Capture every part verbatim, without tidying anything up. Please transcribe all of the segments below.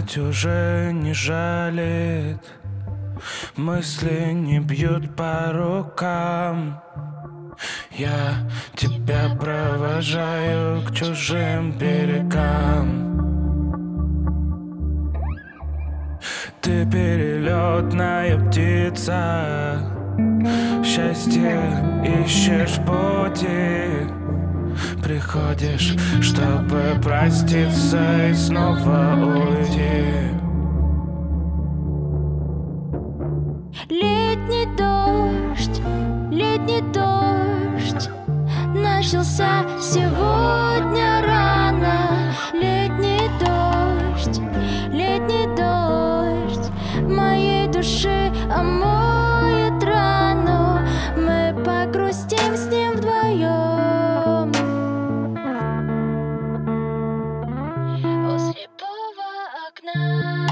Кровать уже не жалит, мысли не бьют по рукам. Я тебя провожаю к чужим берегам. Ты перелетная птица, счастье ищешь в пути. Приходишь, чтобы проститься и снова уйти. Летний дождь, летний дождь начался сегодня рано. Летний дождь, летний дождь моей души омоет рану. Мы погрустим с ним вдвоем у слепого окна.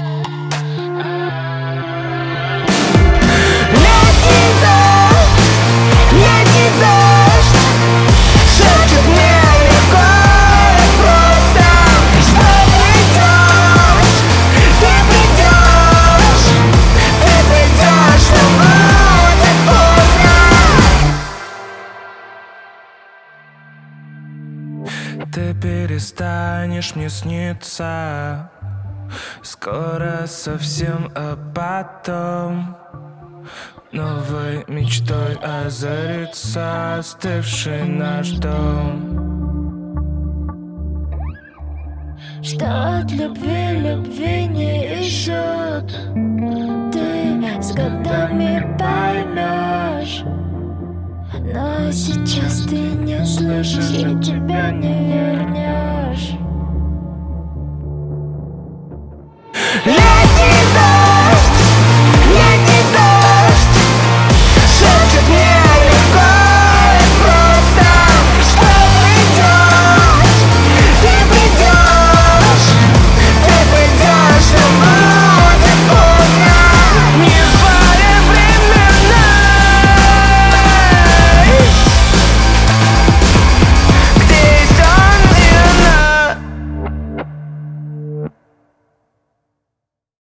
Ты перестанешь мне сниться скоро совсем, а потом новой мечтой озарится остывший наш дом. Что от любви любви не ищут, ты с годами поймешь. Но сейчас ты не слышишь, и тебя не вернешь.